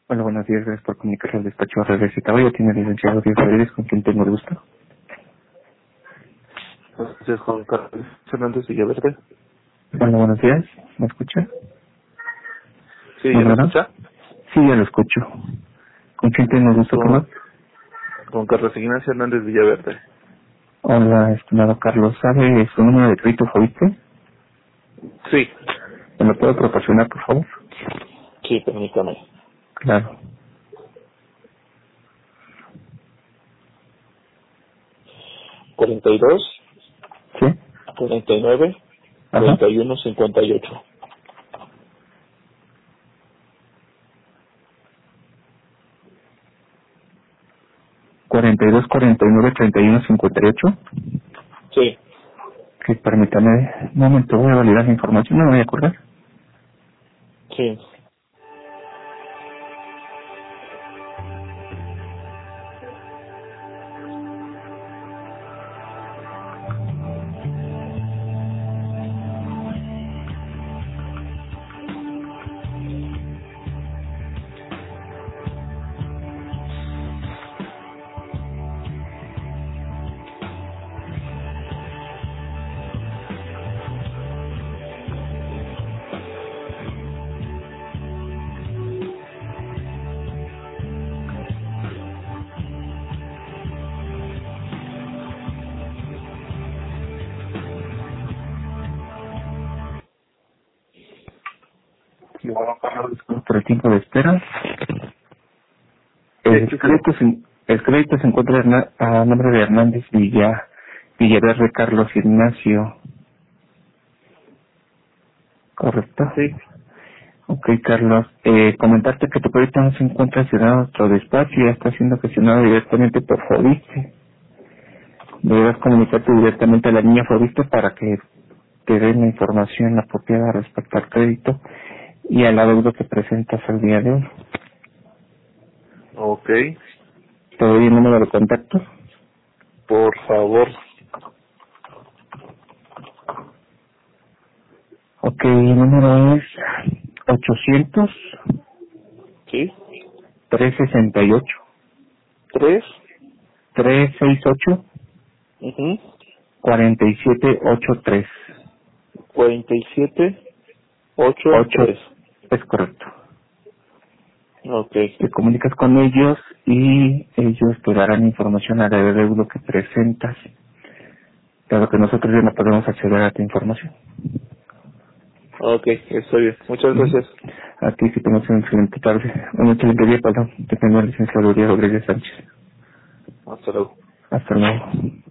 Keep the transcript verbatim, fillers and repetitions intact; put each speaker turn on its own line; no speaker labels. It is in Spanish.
Hola, buenos días, gracias por comunicarse al despacho de Redes y Caballo. Tiene el licenciado Diego Rodríguez, con quien tengo el gusto.
Entonces, Juan Carlos Fernández Villaverde.
Hola, buenos días, ¿me escucha?
Sí, ¿ya
Bueno,
me
¿no?
escucha?
Sí, ya lo escucho. ¿Con quién tengo el gusto,
Con,
perdón?
con Carlos Ignacio Hernández Villaverde.
Hola, estimado Carlos, ¿sabe su número de crédito favorito?
Sí.
¿Me lo puede proporcionar, por favor?
Sí, permítame.
Claro.
cuarenta y dos,
¿Sí?
cuarenta y nueve,
Ajá.
treinta y uno, cincuenta y ocho.
cuarenta y dos, cuarenta y nueve, treinta y uno, cincuenta y ocho.
Sí.
Que permítame un momento, voy a validar la información, no me voy a acordar.
Sí.
Sí, bueno, Carlos, disculpe por el tiempo de espera.
Sí,
El
sí, sí.
crédito se, el crédito se encuentra Herna- a nombre de Hernández Villa, Villaverde Carlos Ignacio, ¿correcto?
Sí.
Ok, Carlos. Eh, comentarte que tu crédito no se encuentra gestionado en nuestro despacho y ya está siendo gestionado directamente por Fobiste. Deberás comunicarte directamente a la línea Fobiste para que te den la información apropiada respecto al crédito y al adeudo que presentas al día de hoy.
Ok.
Te doy el número de contacto.
Por favor.
Ok, el número es ochocientos,
Sí.
trescientos sesenta y ocho,
Tres.
trescientos sesenta y ocho,
Mhm.
cuarenta y siete ochenta y tres.
cuarenta y siete, ocho,
ocho
tres.
es correcto.
Ok.
Te comunicas con ellos y ellos te darán información al adeudo que presentas, pero que nosotros ya no podemos acceder a tu información.
Ok, estoy bien. Muchas
Ujú.
gracias.
A ti que tengas una excelente tarde, un excelente día, perdón, te tengo el licenciado Rodríguez Sánchez.
Hasta luego.
Hasta luego.